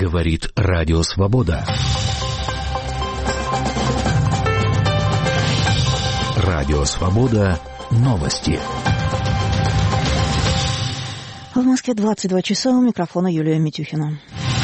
Говорит Радио Свобода. Радио Свобода. Новости. В Москве 22 часа, у микрофона Юлия Митюхина.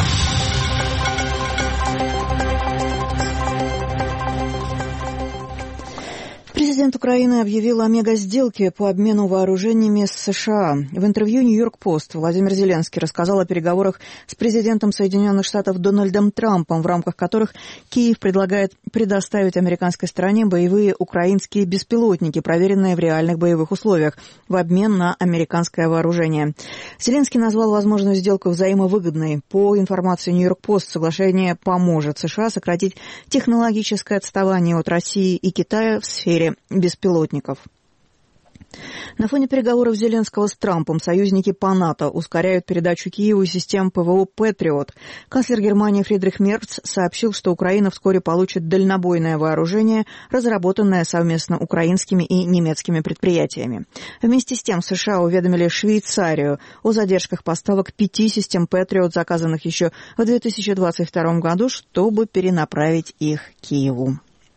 Президент Украины объявил о мегасделке по обмену вооружениями с США. В интервью «Нью-Йорк-Пост» Владимир Зеленский рассказал о переговорах с президентом Соединенных Штатов Дональдом Трампом, в рамках которых Киев предлагает предоставить американской стороне боевые украинские беспилотники, проверенные в реальных боевых условиях, в обмен на американское вооружение. Зеленский назвал возможную сделку взаимовыгодной. По информации «Нью-Йорк-Пост», соглашение поможет США сократить технологическое отставание от России и Китая в сфере беспилотников. На фоне переговоров Зеленского с Трампом союзники по НАТО ускоряют передачу Киеву систем ПВО «Патриот». Канцлер Германии Фридрих Мерц сообщил, что Украина вскоре получит дальнобойное вооружение, разработанное совместно украинскими и немецкими предприятиями. Вместе с тем США уведомили Швейцарию о задержках поставок 5 систем «Патриот», заказанных еще в 2022 году, чтобы перенаправить их Киеву.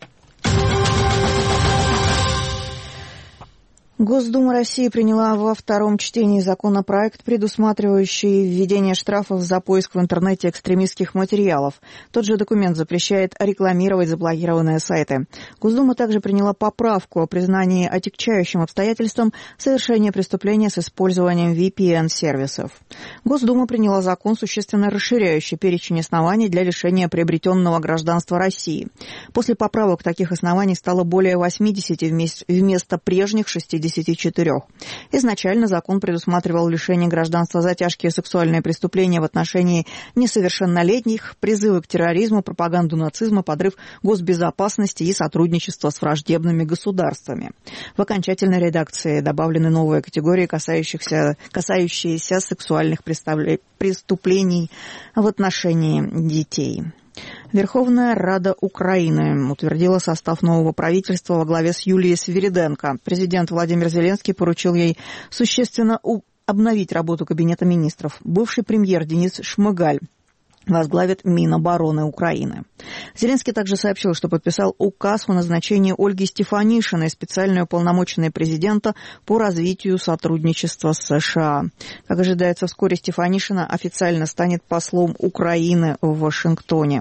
Госдума России приняла во втором чтении законопроект, предусматривающий введение штрафов за поиск в интернете экстремистских материалов. Тот же документ запрещает рекламировать заблокированные сайты. Госдума также приняла поправку о признании отягчающим обстоятельством совершения преступления с использованием VPN-сервисов. Госдума приняла закон, существенно расширяющий перечень оснований для лишения приобретенного гражданства России. После поправок таких оснований стало более 80 вместо прежних 64. Изначально закон предусматривал лишение гражданства за тяжкие сексуальные преступления в отношении несовершеннолетних, призывы к терроризму, пропаганду нацизма, подрыв госбезопасности и сотрудничество с враждебными государствами. В окончательной редакции добавлены новые категории, касающиеся сексуальных преступлений в отношении детей. Верховная Рада Украины утвердила состав нового правительства во главе с Юлией Свириденко. Президент Владимир Зеленский поручил ей существенно обновить работу Кабинета министров. Бывший премьер Денис Шмыгаль возглавит Минобороны Украины. Зеленский также сообщил, что подписал указ о назначении Ольги Стефанишиной, специальной уполномоченной президента по развитию сотрудничества с США. Как ожидается, вскоре Стефанишина официально станет послом Украины в Вашингтоне.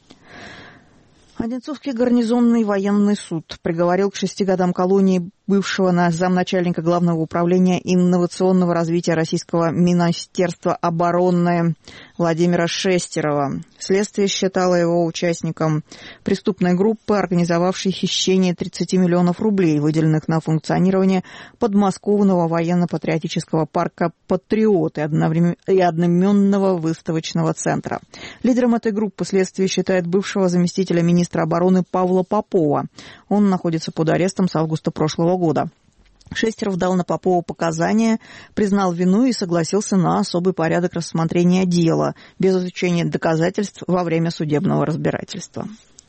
Одинцовский гарнизонный военный суд приговорил к 6 годам колонии бывшего замначальника Главного управления инновационного развития Российского Министерства обороны Владимира Шестерова. Следствие считало его участником преступной группы, организовавшей хищение 30 миллионов рублей, выделенных на функционирование подмосковного военно-патриотического парка «Патриот» и одноименного выставочного центра. Лидером этой группы следствие считает бывшего заместителя министра обороны Павла Попова. Он находится под арестом с августа прошлого года. Шестеров дал на Попова показания, признал вину и согласился на особый порядок рассмотрения дела, без изучения доказательств во время судебного разбирательства.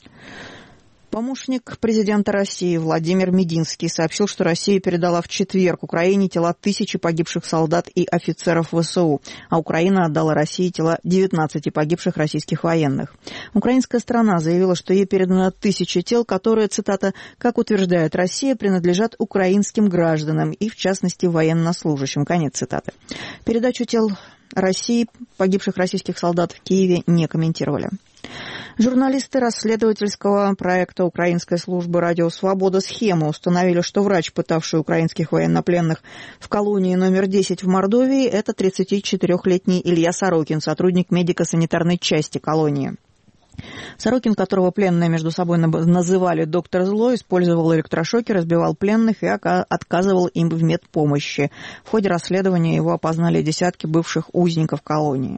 Помощник президента России Владимир Мединский сообщил, что Россия передала в четверг Украине тела 1000 погибших солдат и офицеров ВСУ, а Украина отдала России тела 19 погибших российских военных. Украинская сторона заявила, что ей передано 1000 тел, которые, цитата, «как утверждает Россия, принадлежат украинским гражданам и, в частности, военнослужащим». Конец цитаты. Передачу тел России погибших российских солдат в Киеве не комментировали. Журналисты расследовательского проекта украинской службы «Радио Свобода» «Схема» установили, что врач, пытавший украинских военнопленных в колонии номер 10 в Мордовии, это 34-летний Илья Сорокин, сотрудник медико-санитарной части колонии. Сорокин, которого пленные между собой называли «доктор Зло», использовал электрошоки, разбивал пленных и отказывал им в медпомощи. В ходе расследования его опознали десятки бывших узников колонии.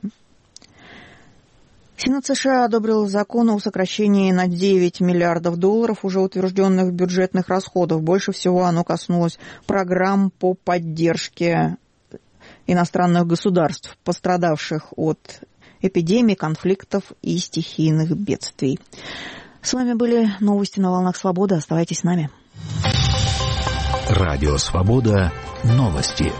Сенат США одобрил закон о сокращении на $9 миллиардов уже утвержденных бюджетных расходов. Больше всего оно коснулось программ по поддержке иностранных государств, пострадавших от эпидемий, конфликтов и стихийных бедствий. С вами были новости на волнах Свободы. Оставайтесь с нами. Радио Свобода. Новости.